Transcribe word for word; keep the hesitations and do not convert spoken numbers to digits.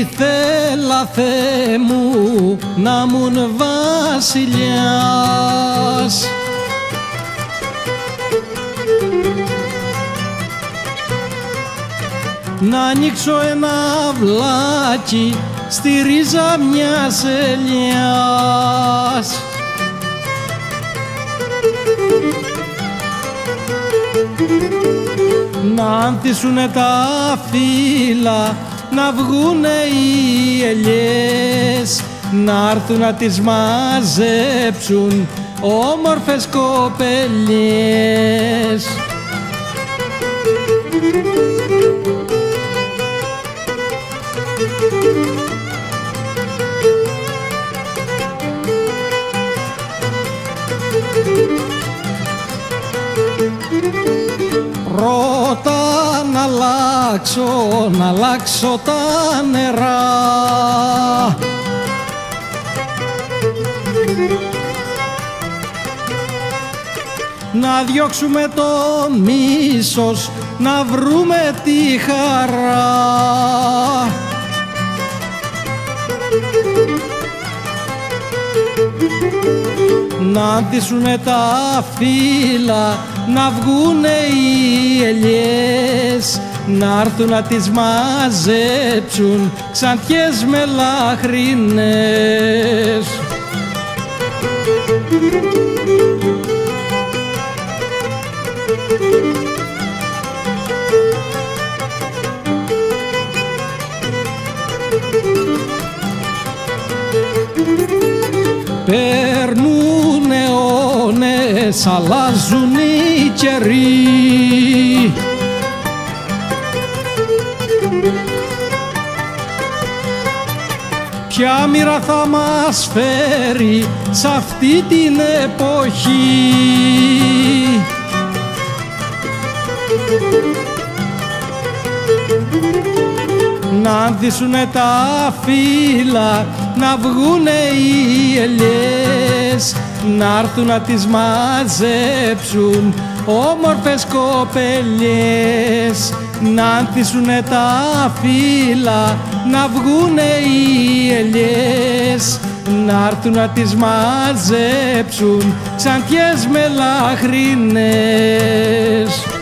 ήθελα, Θεέ μου, να μουν βασιλιάς. Να ανοίξω ένα αυλάκι στη ρίζα μιας ελιάς. Να ανθίσουνε τα φύλλα, να βγουνε οι ελιές, να έρθουν να τις μαζέψουν όμορφες κοπελιές. Πρώτα να αλλάξω, να αλλάξω τα νερά, να διώξουμε το μίσος, να βρούμε τη χαρά. Να ανθίσουνε τα φύλλα, να βγουνε οι ελιές, να έρθουν να τις μαζέψουν ξανθιές μελαχρινές. Περνούν αιώνες, αλλάζουν οι καιροί, ποια μοίρα θα μας φέρει σ' αυτή την εποχή. Να ανθίσουνε τα φύλλα, να βγουνε οι ελιές, να έρθουν να τις μαζέψουν όμορφες κοπελιές. Να ανθίσουνε τα φύλλα, να βγουνε οι ελιές, να έρθουν να τις μαζέψουν ξανθιές μελαχρινές.